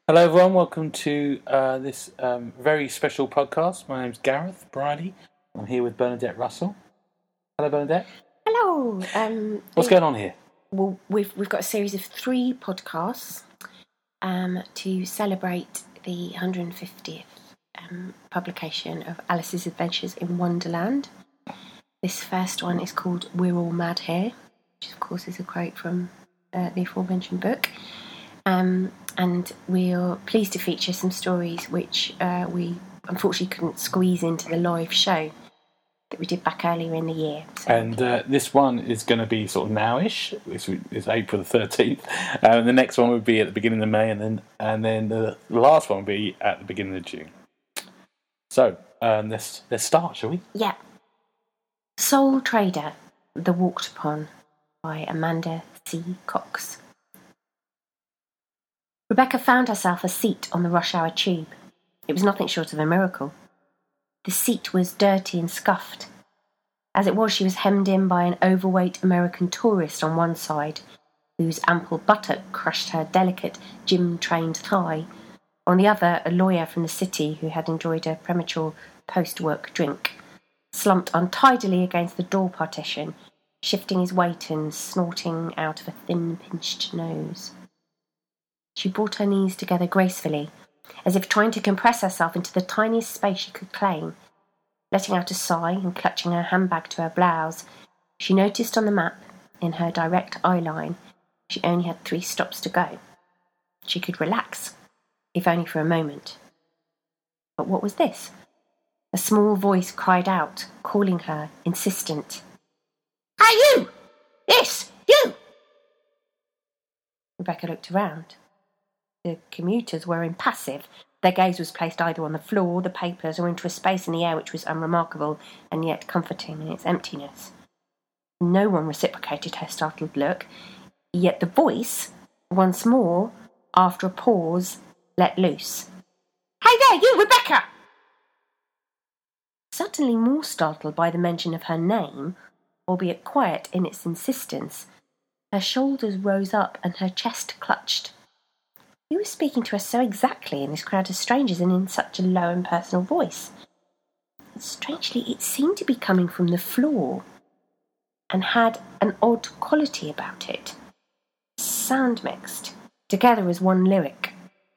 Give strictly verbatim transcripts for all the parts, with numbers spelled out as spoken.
Hello, everyone. Welcome to uh, this um, very special podcast. My name's Gareth Briley. I'm here with Bernadette Russell. Hello, Bernadette. Hello. Um, What's going on here? Well, we've we've got a series of three podcasts um, to celebrate the one hundred fiftieth um, publication of Alice's Adventures in Wonderland. This first one is called "We're All Mad Here," which of course is a quote from uh, the aforementioned book. Um, and we're pleased to feature some stories which uh, we unfortunately couldn't squeeze into the live show that we did back earlier in the year. So. And uh, this one is going to be sort of nowish. This is April the thirteenth. Uh, and the next one would be at the beginning of May, and then and then the last one would be at the beginning of June. So um, let's let's start, shall we? Yeah. Soul Trader, The Walked Upon, by Amanda C. Cox. Rebecca found herself a seat on the rush hour tube. It was nothing short of a miracle. The seat was dirty and scuffed. As it was, she was hemmed in by an overweight American tourist on one side, whose ample buttock crushed her delicate, gym-trained thigh. On the other, a lawyer from the city who had enjoyed a premature post-work drink, slumped untidily against the door partition, shifting his weight and snorting out of a thin, pinched nose. She brought her knees together gracefully, as if trying to compress herself into the tiniest space she could claim. Letting out a sigh and clutching her handbag to her blouse, she noticed on the map, in her direct eye line, she only had three stops to go. She could relax, if only for a moment. But what was this? A small voice cried out, calling her, insistent. "Hey, you! Yes, you!" Rebecca looked around. The commuters were impassive. Their gaze was placed either on the floor, the papers, or into a space in the air which was unremarkable and yet comforting in its emptiness. No one reciprocated her startled look, yet the voice, once more, after a pause, let loose. "Hey there, you, Rebecca!" Suddenly more startled by the mention of her name, albeit quiet in its insistence, her shoulders rose up and her chest clutched. Who was speaking to her so exactly in this crowd of strangers and in such a low and personal voice? Strangely, it seemed to be coming from the floor and had an odd quality about it, sound mixed together as one lyric.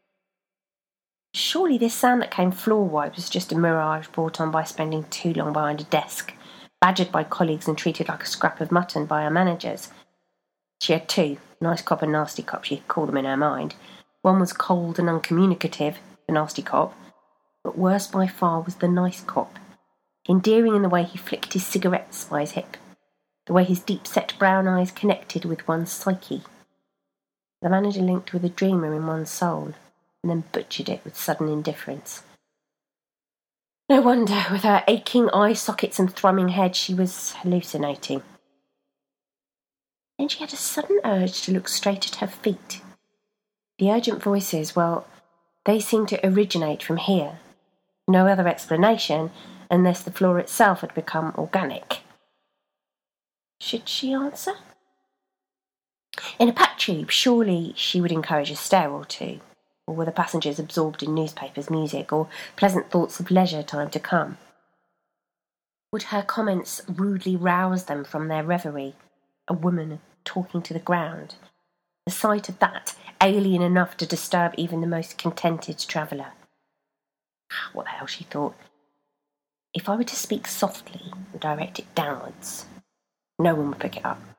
Surely this sound that came floor-wide was just a mirage brought on by spending too long behind a desk, badgered by colleagues and treated like a scrap of mutton by her managers. She had two, nice cop and nasty cop she could call them in her mind. One was cold and uncommunicative, the nasty cop, but worse by far was the nice cop, endearing in the way he flicked his cigarettes by his hip, the way his deep-set brown eyes connected with one's psyche. The manager linked with a dreamer in one's soul, and then butchered it with sudden indifference. No wonder, with her aching eye sockets and thrumming head, she was hallucinating. Then she had a sudden urge to look straight at her feet. The urgent voices, well, they seemed to originate from here. No other explanation, unless the floor itself had become organic. Should she answer? In a packed tube, surely she would encourage a stare or two, or were the passengers absorbed in newspapers, music, or pleasant thoughts of leisure time to come? Would her comments rudely rouse them from their reverie, a woman talking to the ground? The sight of that, alien enough to disturb even the most contented traveller. What the hell, she thought. If I were to speak softly and direct it downwards, no one would pick it up.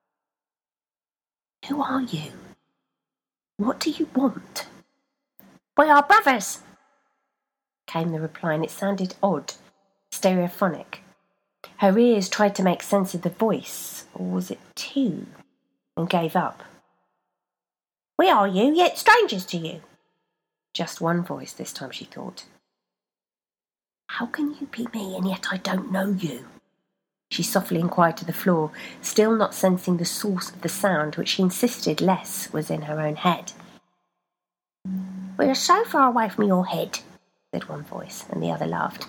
Who are you? What do you want? We are brothers, came the reply, and it sounded odd, stereophonic. Her ears tried to make sense of the voice, or was it two, and gave up. We are you, yet strangers to you. Just one voice this time, she thought. How can you be me, and yet I don't know you? She softly inquired to the floor, still not sensing the source of the sound, which she insisted less was in her own head. We are so far away from your head, said one voice, and the other laughed.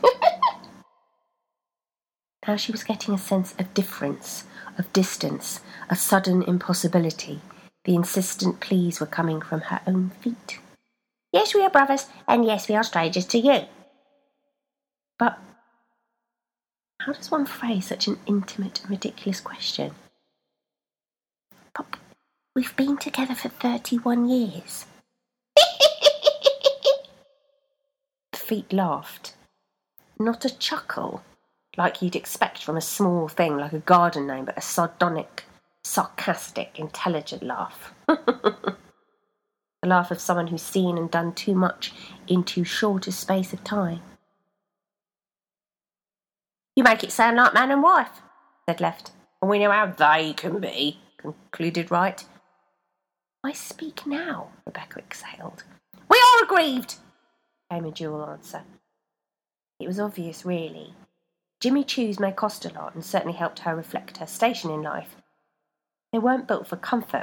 Now she was getting a sense of difference, of distance, a sudden impossibility. The insistent pleas were coming from her own feet. Yes, we are brothers, and yes, we are strangers to you. But how does one phrase such an intimate and ridiculous question? But we've been together for thirty-one years. The feet laughed. Not a chuckle, like you'd expect from a small thing like a garden gnome, but a sardonic, sarcastic, intelligent laugh. The laugh of someone who's seen and done too much in too short a space of time. You make it sound like man and wife, said Left, and we know how they can be, concluded Right. I speak now, Rebecca exhaled. We are aggrieved, came a dual answer. It was obvious, really. Jimmy Choos may cost a lot and certainly helped her reflect her station in life. They weren't built for comfort.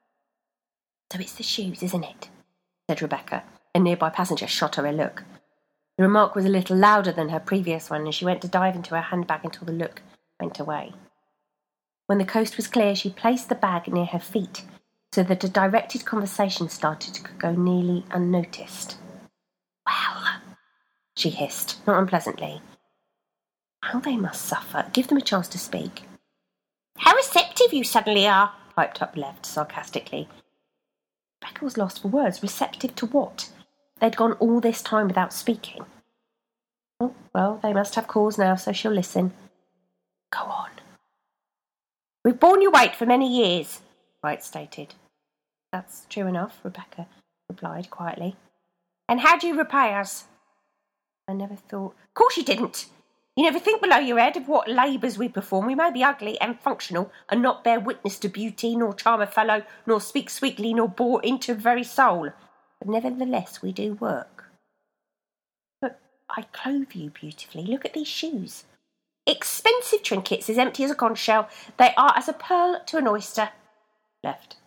So it's the shoes, isn't it? Said Rebecca. A nearby passenger shot her a look. The remark was a little louder than her previous one, and she went to dive into her handbag until the look went away. When the coast was clear, she placed the bag near her feet so that a directed conversation started to go nearly unnoticed. Well, she hissed, not unpleasantly. How they must suffer. Give them a chance to speak. How receptive you suddenly are, piped up Left sarcastically. Becca was lost for words. Receptive to what? They'd gone all this time without speaking. Oh, well, they must have cause now, so she'll listen. Go on. We've borne your weight for many years, Right stated. That's true enough, Rebecca replied quietly. And how do you repay us? I never thought... Of course you didn't. You never think below your head of what labours we perform. We may be ugly and functional, and not bear witness to beauty, nor charm a fellow, nor speak sweetly, nor bore into very soul. But nevertheless we do work. But I clothe you beautifully. Look at these shoes. Expensive trinkets, as empty as a conch shell. They are as a pearl to an oyster. Left.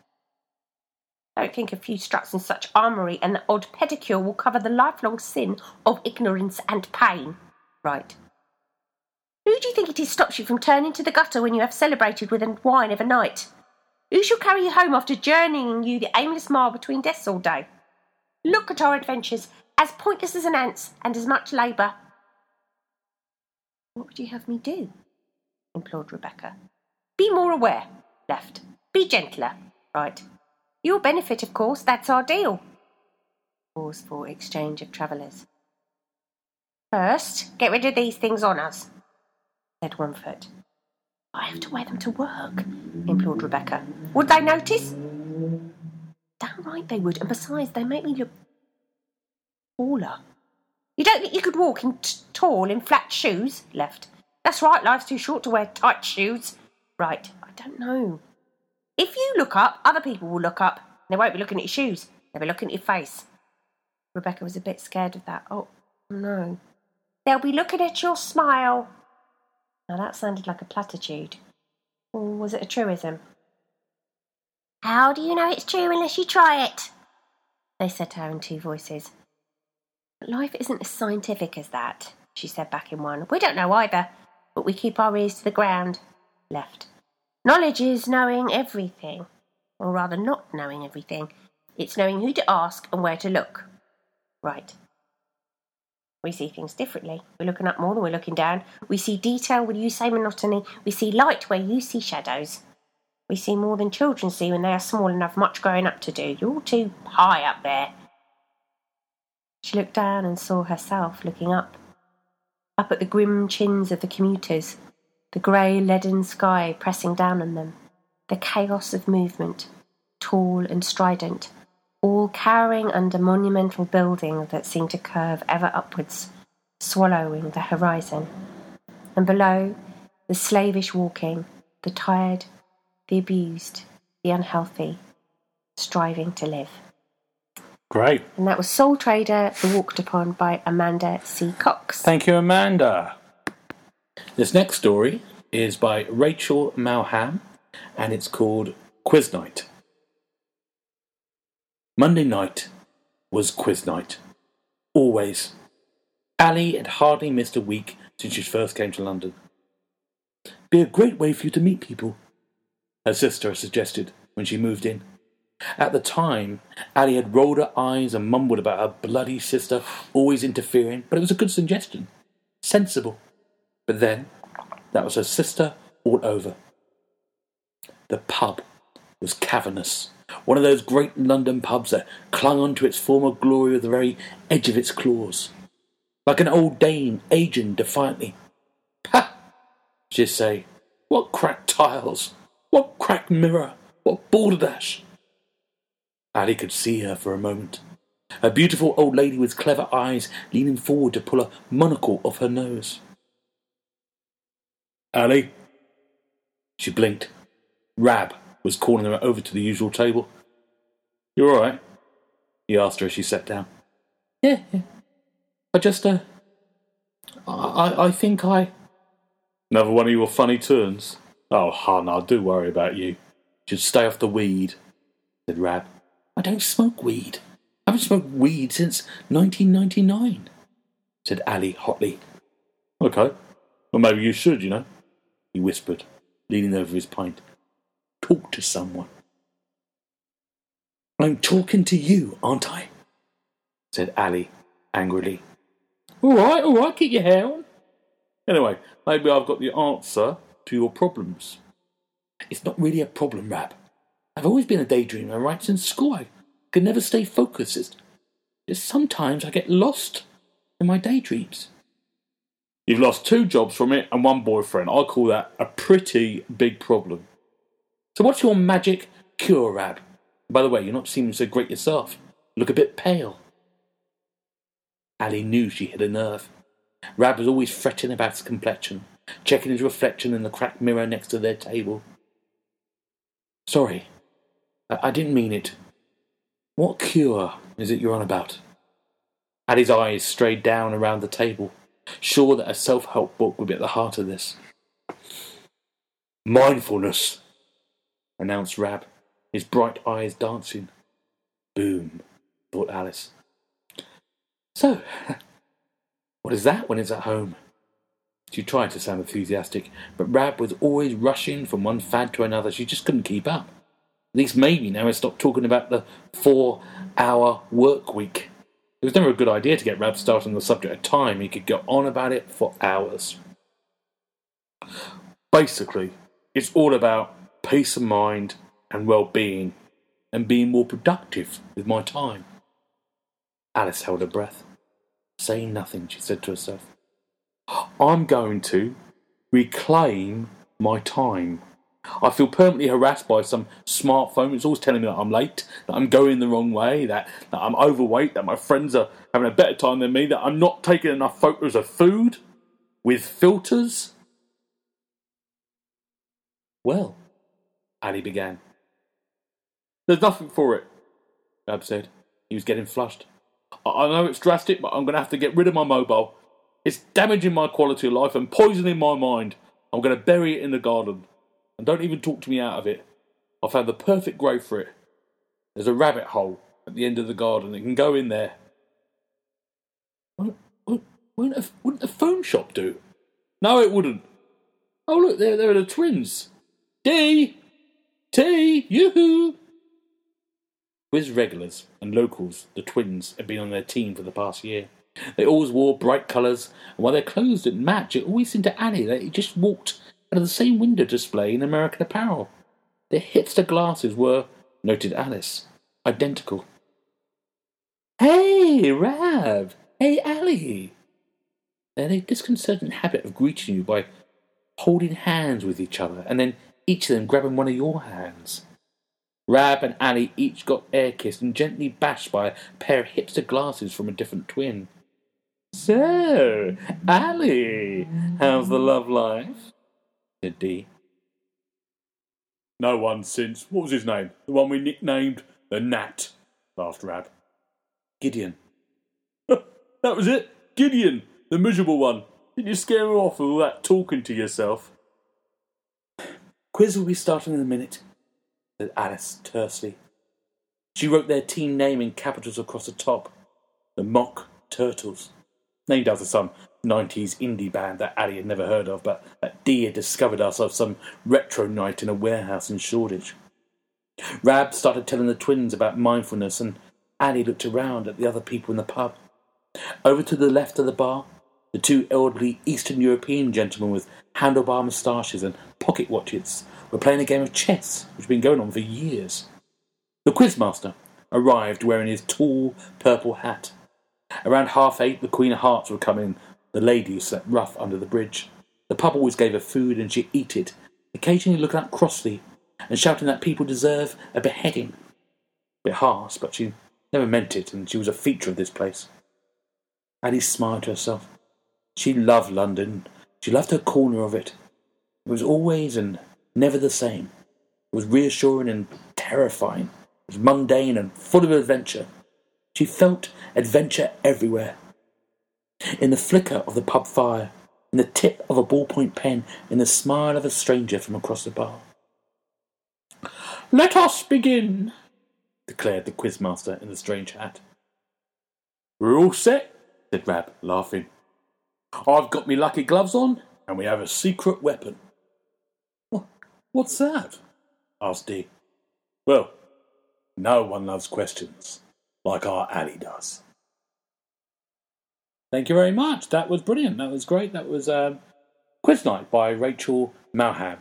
I don't think a few struts in such armoury and the odd pedicure will cover the lifelong sin of ignorance and pain. Right. Who do you think it is stops you from turning to the gutter when you have celebrated with a wine of a night? Who shall carry you home after journeying you the aimless mile between deaths all day? Look at our adventures, as pointless as an ant's and as much labour. What would you have me do? Implored Rebecca. Be more aware. Left. Be gentler. Right. Your benefit, of course, that's our deal. Pause for exchange of travellers. First, get rid of these things on us, said One-Foot. I have to wear them to work, implored Rebecca. Would they notice? Damn right they would, and besides, they make me look taller. You don't think you could walk in t- tall in flat shoes? Left. That's right, life's too short to wear tight shoes. Right, I don't know. If you look up, other people will look up. They won't be looking at your shoes. They'll be looking at your face. Rebecca was a bit scared of that. Oh, no. They'll be looking at your smile. Now that sounded like a platitude. Or was it a truism? How do you know it's true unless you try it? They said to her in two voices. But life isn't as scientific as that, she said back in one. We don't know either, but we keep our ears to the ground. Left. Knowledge is knowing everything, or rather not knowing everything. It's knowing who to ask and where to look. Right. We see things differently. We're looking up more than we're looking down. We see detail when you say monotony. We see light where you see shadows. We see more than children see when they are small and have much growing up to do. You're all too high up there. She looked down and saw herself looking up. Up at the grim chins of the commuters, the grey leaden sky pressing down on them, the chaos of movement, tall and strident, all cowering under monumental building that seemed to curve ever upwards, swallowing the horizon. And below, the slavish walking, the tired, the abused, the unhealthy, striving to live. Great. And that was Soul Trader, The Walked Upon by Amanda C. Cox. Thank you, Amanda. This next story is by Rachel Malham, and it's called Quiz Night. Monday night was quiz night. Always. Ali had hardly missed a week since she first came to London. Be a great way for you to meet people, her sister suggested when she moved in. At the time, Ali had rolled her eyes and mumbled about her bloody sister always interfering, but it was a good suggestion. Sensible. But then, that was her sister all over. The pub was cavernous. One of those great London pubs that clung on to its former glory with the very edge of its claws. Like an old dame aging defiantly. "Ha!" she'd say. "What cracked tiles! What cracked mirror! What balderdash!" Ali could see her for a moment. A beautiful old lady with clever eyes leaning forward to pull a monocle off her nose. "Ali?" She blinked. Rab was calling her over to the usual table. "You all right?" he asked her as she sat down. Yeah, yeah. I just, uh... I, I think I... "Another one of your funny turns? Oh, hon, I do worry about you. Should stay off the weed," said Rab. "I don't smoke weed. I haven't smoked weed since nineteen ninety-nine, said Ali hotly. "Okay. Well, maybe you should, you know," he whispered, leaning over his pint. "Talk to someone." "I'm talking to you, aren't I?" said Ali angrily. All right, all right, keep your hair on. Anyway, maybe I've got the answer to your problems." "It's not really a problem, Rab. I've always been a daydreamer right since school. I could never stay focused. It's just sometimes I get lost in my daydreams." "You've lost two jobs from it and one boyfriend. I call that a pretty big problem. So what's your magic cure, Rab? By the way, you're not seeming so great yourself. You look a bit pale." Ali knew she hit a nerve. Rab was always fretting about his complexion, checking his reflection in the cracked mirror next to their table. "Sorry, I, I didn't mean it. What cure is it you're on about?" Ali's eyes strayed down around the table, sure that a self-help book would be at the heart of this. "Mindfulness," announced Rab, his bright eyes dancing. Boom, thought Alice. "So, what is that when it's at home?" She tried to sound enthusiastic, but Rab was always rushing from one fad to another. She just couldn't keep up. At least maybe now I stopped talking about the four-hour work week. It was never a good idea to get Rab started on the subject of time. He could go on about it for hours. "Basically, it's all about peace of mind and well-being and being more productive with my time." Alice held her breath. Saying nothing, she said to herself, "I'm going to reclaim my time. I feel permanently harassed by some smartphone. It's always telling me that I'm late, that I'm going the wrong way, that, that I'm overweight, that my friends are having a better time than me, that I'm not taking enough photos of food with filters." "Well," Ali began. "There's nothing for it," Rab said. He was getting flushed. I know it's drastic, but I'm going to have to get rid of my mobile. It's damaging my quality of life and poisoning my mind. I'm going to bury it in the garden. And don't even talk to me out of it. I found the perfect grave for it. There's a rabbit hole at the end of the garden. It can go in there." Won't, won't, won't, a, wouldn't a phone shop do? "No, it wouldn't. Oh, look, there, there are the twins. Dee! T! Yoo-hoo!" Quiz regulars and locals, the twins, had been on their team for the past year. They always wore bright colours, and while their clothes didn't match, it always seemed to Annie that he just walked out of the same window display in American Apparel. Their hipster glasses were, noted Alice, identical. "Hey, Rab! Hey, Ali!" They had a disconcerting habit of greeting you by holding hands with each other, and then each of them grabbing one of your hands. Rab and Ali each got air-kissed and gently bashed by a pair of hipster glasses from a different twin. "So, Ali, how's the love life?" said Dee. "No one since, what was his name? The one we nicknamed the Gnat," laughed Rab. "Gideon." "That was it, Gideon, the miserable one. Didn't you scare him off with all that talking to yourself?" "Quiz will be starting in a minute," said Alice tersely. She wrote their team name in capitals across the top. The Mock Turtles. Named after some nineties indie band that Ali had never heard of, but that Dee had discovered us of some retro night in a warehouse in Shoreditch. Rab started telling the twins about mindfulness, and Annie looked around at the other people in the pub. Over to the left of the bar, the two elderly Eastern European gentlemen with handlebar moustaches and pocket watches were playing a game of chess, which had been going on for years. The quizmaster arrived wearing his tall purple hat. Around half eight, the Queen of Hearts would come in, the lady who slept rough under the bridge. The pub always gave her food, and she'd eat it, occasionally looking up crossly and shouting that people deserve a beheading. A bit harsh, but she never meant it, and she was a feature of this place. Alice smiled to herself. She loved London. She loved her corner of it. It was always and never the same. It was reassuring and terrifying. It was mundane and full of adventure. She felt adventure everywhere. In the flicker of the pub fire, in the tip of a ballpoint pen, in the smile of a stranger from across the bar. "Let us begin," declared the quizmaster in the strange hat. "We're all set," said Rab, laughing. "I've got me lucky gloves on, and we have a secret weapon." "What's that?" asked Dee. "Well, no one loves questions like our Annie does." Thank you very much. That was brilliant. That was great. That was um, Quiz Night by Rachel Malham.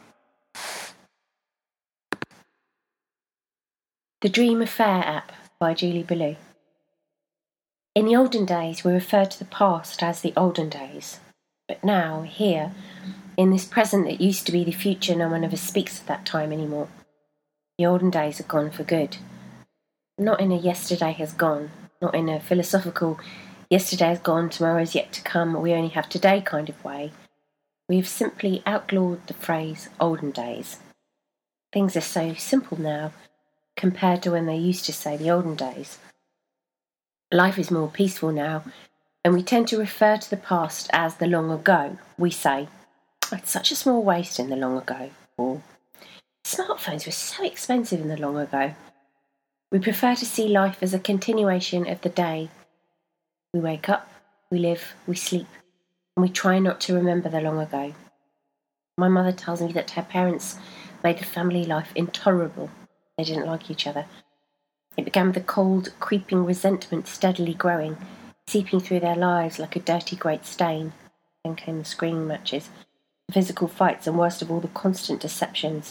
The Dream Affair app by Julie Ballou. In the olden days, we referred to the past as the olden days. But now, here, in this present that used to be the future, no one ever speaks of that time anymore. The olden days are gone for good. Not in a yesterday has gone, not in a philosophical yesterday has gone, tomorrow is yet to come, we only have today kind of way. We have simply outlawed the phrase olden days. Things are so simple now, compared to when they used to say the olden days. Life is more peaceful now, and we tend to refer to the past as the long ago. We say, "It's such a small waste in the long ago," or "Smartphones were so expensive in the long ago." We prefer to see life as a continuation of the day. We wake up, we live, we sleep, and we try not to remember the long ago. My mother tells me that her parents made the family life intolerable. They didn't like each other. It began with a cold, creeping resentment steadily growing, seeping through their lives like a dirty great stain. Then came the screaming matches, the physical fights, and worst of all, the constant deceptions.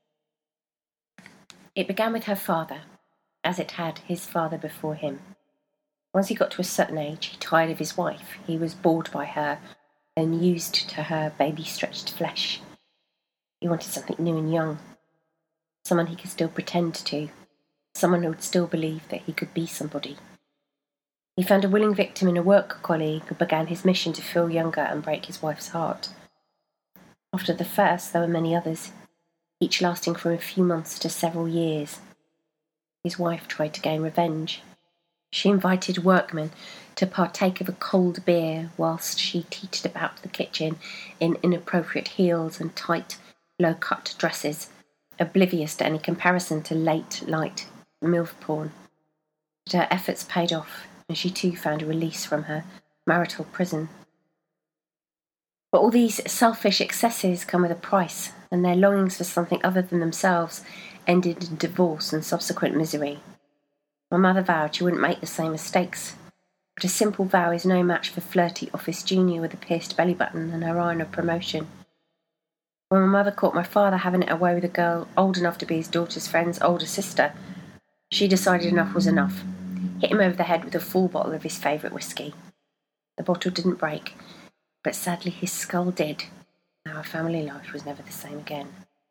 It began with her father, as it had his father before him. Once he got to a certain age, he tired of his wife. He was bored by her and used to her baby-stretched flesh. He wanted something new and young, someone he could still pretend to, someone who would still believe that he could be somebody. He found a willing victim in a work colleague who began his mission to feel younger and break his wife's heart. After the first, there were many others, each lasting from a few months to several years. His wife tried to gain revenge. She invited workmen to partake of a cold beer whilst she teetered about the kitchen in inappropriate heels and tight, low-cut dresses, oblivious to any comparison to late-night MILF porn. But her efforts paid off, and she too found a release from her marital prison. But all these selfish excesses come with a price, and their longings for something other than themselves ended in divorce and subsequent misery. My mother vowed she wouldn't make the same mistakes, but a simple vow is no match for flirty office junior with a pierced belly button and her iron of promotion. When my mother caught my father having it away with a girl old enough to be his daughter's friend's older sister, she decided enough was enough, hit him over the head with a full bottle of his favourite whiskey. The bottle didn't break, but sadly his skull did. Our family life was never the same again.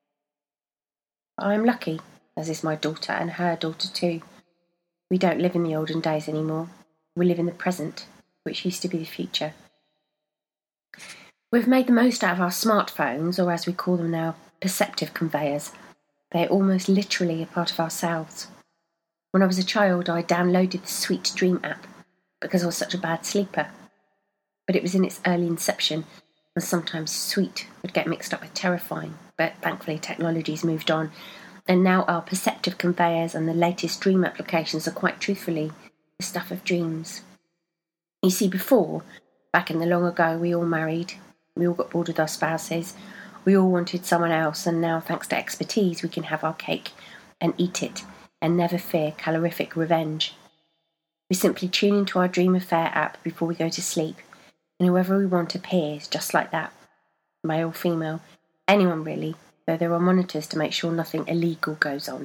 I am lucky, as is my daughter and her daughter too. We don't live in the olden days anymore. We live in the present, which used to be the future. We've made the most out of our smartphones, or as we call them now, perceptive conveyors. They're almost literally a part of ourselves. When I was a child, I downloaded the Sweet Dream app because I was such a bad sleeper. But it was in its early inception, and sometimes sweet would get mixed up with terrifying. But thankfully technology's moved on, and now our perceptive conveyors and the latest dream applications are quite truthfully the stuff of dreams. You see, before, back in the long ago, we all married, we all got bored with our spouses, we all wanted someone else, and now, thanks to expertise, we can have our cake and eat it and never fear calorific revenge. We simply tune into our Dream Affair app before we go to sleep, and whoever we want appears just like that. Male, female, anyone really, though there are monitors to make sure nothing illegal goes on.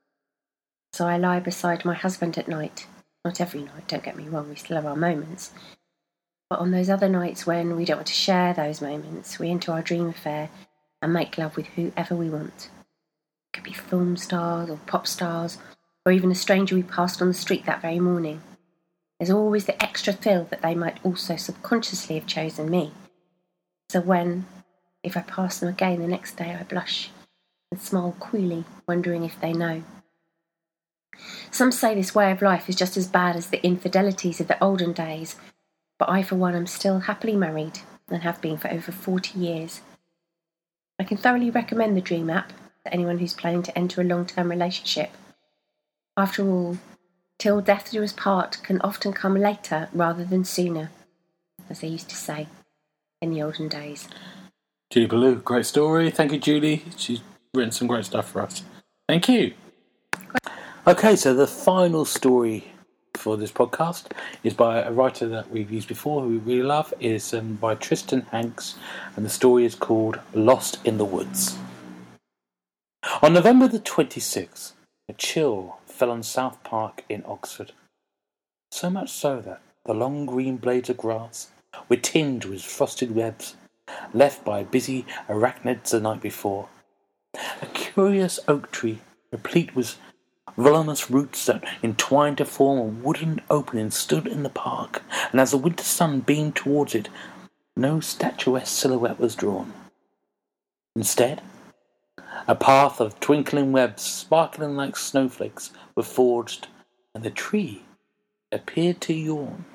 So I lie beside my husband at night. Not every night, don't get me wrong, we still have our moments. But on those other nights when we don't want to share those moments, we enter our Dream Affair and make love with whoever we want. It could be film stars or pop stars, or even a stranger we passed on the street that very morning. There's always the extra thrill that they might also subconsciously have chosen me. So when, if I pass them again the next day, I blush and smile coyly, wondering if they know. Some say this way of life is just as bad as the infidelities of the olden days, but I, for one, am still happily married and have been for over forty years. I can thoroughly recommend the Dream app to anyone who's planning to enter a long-term relationship. After all, till death do us part can often come later rather than sooner, as they used to say in the olden days. Julie Ballou, great story. Thank you, Julie. She's written some great stuff for us. Thank you. Okay, so the final story for this podcast is by a writer that we've used before, who we really love. Is um, by Tristan Hanks, and the story is called Lost in the Woods. On November the twenty-sixth, a chill fell on South Park in Oxford. So much so that the long green blades of grass were tinged with frosted webs left by busy arachnids the night before. A curious oak tree, replete with voluminous roots that entwined to form a wooden opening, stood in the park, and as the winter sun beamed towards it, no statuesque silhouette was drawn. Instead, a path of twinkling webs, sparkling like snowflakes, were forged, and the tree appeared to yawn.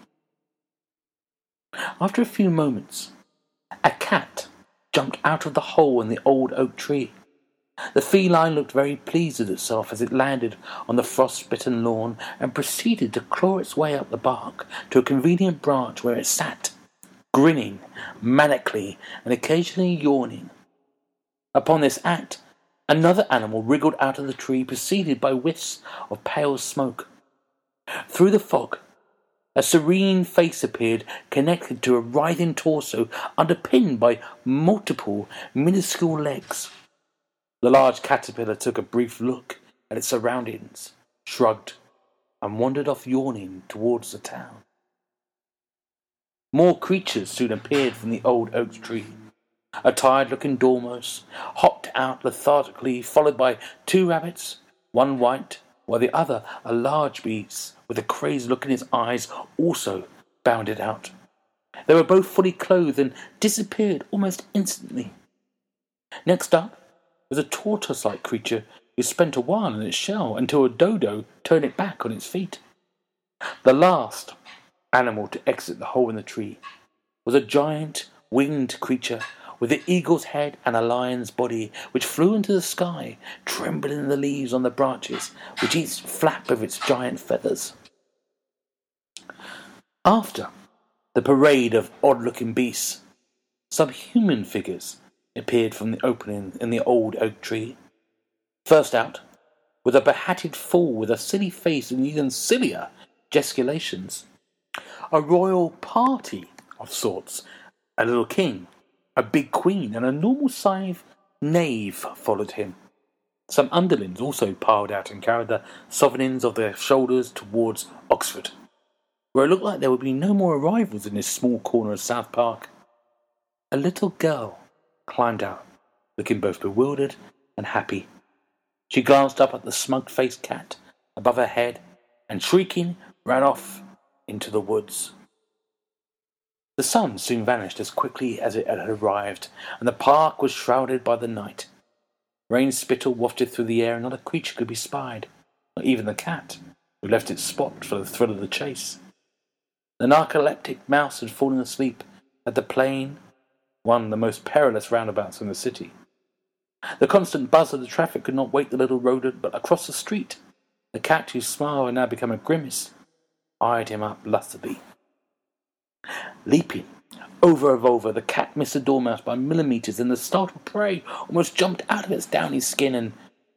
After a few moments, a cat jumped out of the hole in the old oak tree. The feline looked very pleased with itself as it landed on the frost-bitten lawn and proceeded to claw its way up the bark to a convenient branch where it sat, grinning manically and occasionally yawning. Upon this act, another animal wriggled out of the tree, preceded by whiffs of pale smoke. Through the fog, a serene face appeared, connected to a writhing torso, underpinned by multiple minuscule legs. The large caterpillar took a brief look at its surroundings, shrugged, and wandered off yawning towards the town. More creatures soon appeared from the old oak tree. A tired-looking dormouse hopped out lethargically, followed by two rabbits, one white, while the other, a large beast with a crazed look in his eyes, also bounded out. They were both fully clothed and disappeared almost instantly. Next up was a tortoise-like creature who spent a while in its shell until a dodo turned it back on its feet. The last animal to exit the hole in the tree was a giant winged creature with an eagle's head and a lion's body, which flew into the sky, trembling the leaves on the branches, which each flapped of its giant feathers. After the parade of odd-looking beasts, some human figures appeared from the opening in the old oak tree. First out, with a behatted fool with a silly face and even sillier gesticulations, a royal party of sorts, a little king, a big queen, and a normal-sized knave followed him. Some underlings also piled out and carried the sovereigns of their shoulders towards Oxford, where it looked like there would be no more arrivals in this small corner of South Park. A little girl climbed out, looking both bewildered and happy. She glanced up at the smug-faced cat above her head and, shrieking, ran off into the woods. The sun soon vanished as quickly as it had arrived, and the park was shrouded by the night. Rain spittle wafted through the air, and not a creature could be spied, not even the cat, who left its spot for the thrill of the chase. The narcoleptic mouse had fallen asleep at the plain, one of the most perilous roundabouts in the city. The constant buzz of the traffic could not wake the little rodent, but across the street, the cat, whose smile had now become a grimace, eyed him up lustily. Leaping over and over, the cat missed the dormouse by millimetres, and the startled prey almost jumped out of its downy skin and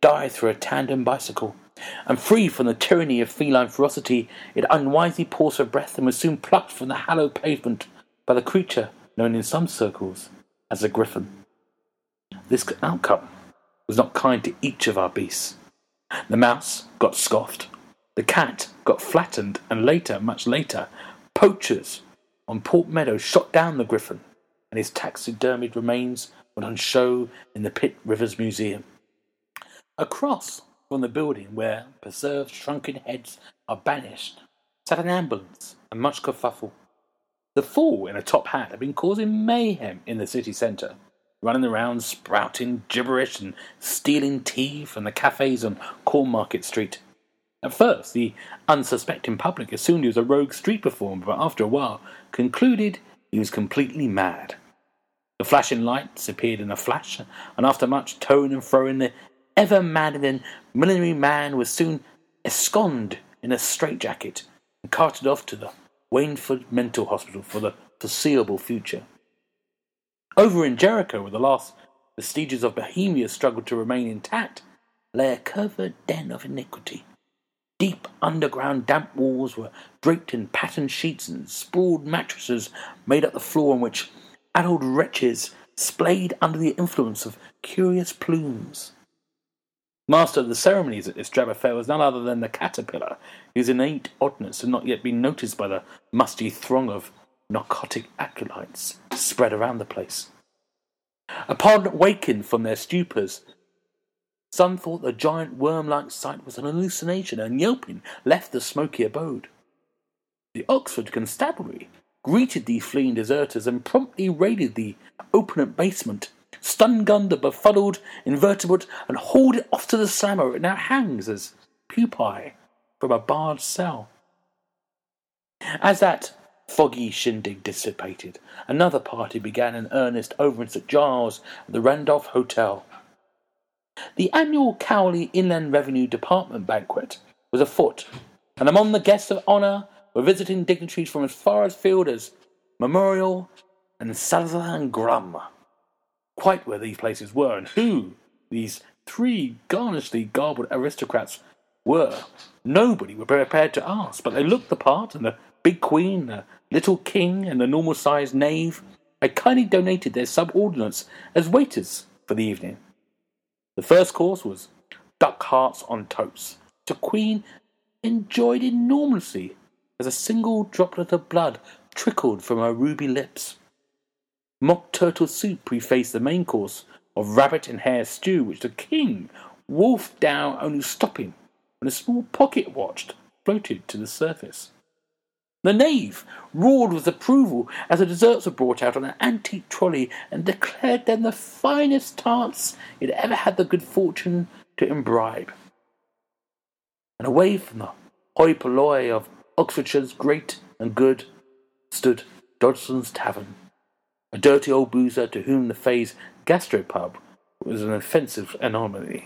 dived through a tandem bicycle, and free from the tyranny of feline ferocity, it unwisely paused for breath and was soon plucked from the hallowed pavement by the creature known in some circles as a griffin. This outcome was not kind to each of our beasts. The mouse got scoffed, the cat got flattened, and later, much later, poachers on Port Meadow shot down the griffin, and his taxidermied remains went on show in the Pitt Rivers Museum. Across from the building where preserved shrunken heads are banished sat an ambulance and much kerfuffle. The fool in a top hat had been causing mayhem in the city centre, running around sprouting gibberish and stealing tea from the cafes on Cornmarket Street. At first, the unsuspecting public assumed he was a rogue street performer, but after a while concluded he was completely mad. The flashing lights appeared in a flash, and after much toing and froing, the ever-maddening millinery man was soon ensconced in a straitjacket and carted off to the Wainford Mental Hospital for the foreseeable future. Over in Jericho, where the last vestiges of Bohemia struggled to remain intact, lay a covert den of iniquity. Deep underground damp walls were draped in patterned sheets, and sprawled mattresses made up the floor on which addled wretches splayed under the influence of curious plumes. Master of the ceremonies at this drab affair was none other than the caterpillar, whose innate oddness had not yet been noticed by the musty throng of narcotic acolytes spread around the place. Upon waking from their stupors, some thought the giant worm-like sight was an hallucination, and yelping left the smoky abode. The Oxford Constabulary greeted the fleeing deserters and promptly raided the open basement, stun-gunned the befuddled invertebrate, and hauled it off to the slammer where it now hangs as pupae from a barred cell. As that foggy shindig dissipated, another party began in earnest over in Saint Giles at the Randolph Hotel. The annual Cowley Inland Revenue Department banquet was afoot, and among the guests of honour were visiting dignitaries from as far afield as Memorial and Salazar and Grum. Quite where these places were, and who these three garnishly garbled aristocrats were, nobody were prepared to ask, but they looked the part, and the big queen, the little king, and the normal-sized knave had kindly donated their subordinates as waiters for the evening. The first course was duck hearts on toast, which the queen enjoyed enormously as a single droplet of blood trickled from her ruby lips. Mock turtle soup prefaced the main course of rabbit and hare stew, which the king wolfed down, only stopping when a small pocket watch floated to the surface. The knave roared with approval as the desserts were brought out on an antique trolley, and declared them the finest tarts he had ever had the good fortune to imbibe. And away from the hoi polloi of Oxfordshire's great and good stood Dodgson's Tavern, a dirty old boozer to whom the Fays gastropub was an offensive anomaly.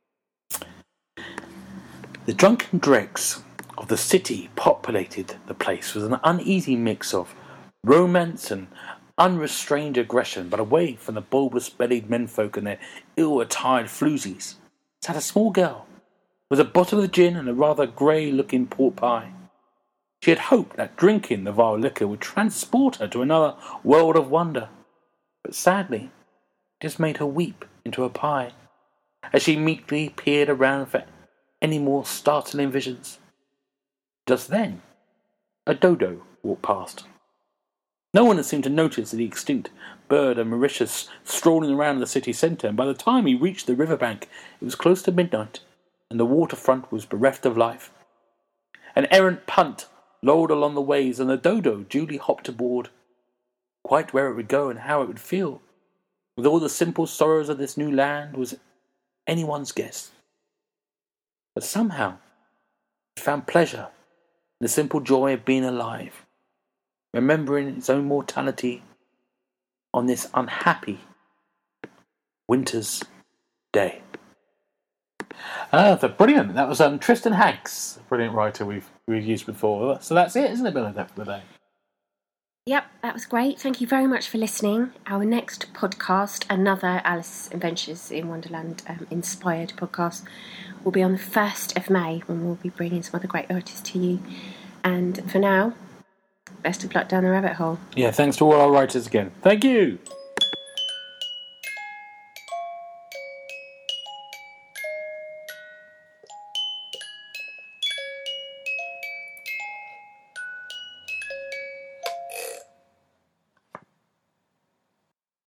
The drunken dregs of the city populated the place with an uneasy mix of romance and unrestrained aggression, but away from the bulbous-bellied menfolk and their ill-attired floozies sat a small girl with a bottle of gin and a rather grey-looking pork pie. She had hoped that drinking the vile liquor would transport her to another world of wonder, but sadly it just made her weep into a pie, as she meekly peered around for any more startling visions. Just then, a dodo walked past. No one had seemed to notice the extinct bird of Mauritius strolling around the city centre, and by the time he reached the riverbank, it was close to midnight, and the waterfront was bereft of life. An errant punt lolled along the waves, and the dodo duly hopped aboard. Quite where it would go and how it would feel, with all the simple sorrows of this new land, was anyone's guess. But somehow it found pleasure in the simple joy of being alive, remembering its own mortality on this unhappy winter's day. Ah, uh, brilliant. That was um, Tristan Hanks, a brilliant writer we've we've used before. So that's it, isn't it, Bernadette, for the day? Yep, that was great. Thank you very much for listening. Our next podcast, another Alice Adventures in Wonderland um, inspired podcast, will be on the first of May, when we'll be bringing some other great artists to you. And for now, best of luck down the rabbit hole. Yeah, thanks to all our writers again. Thank you.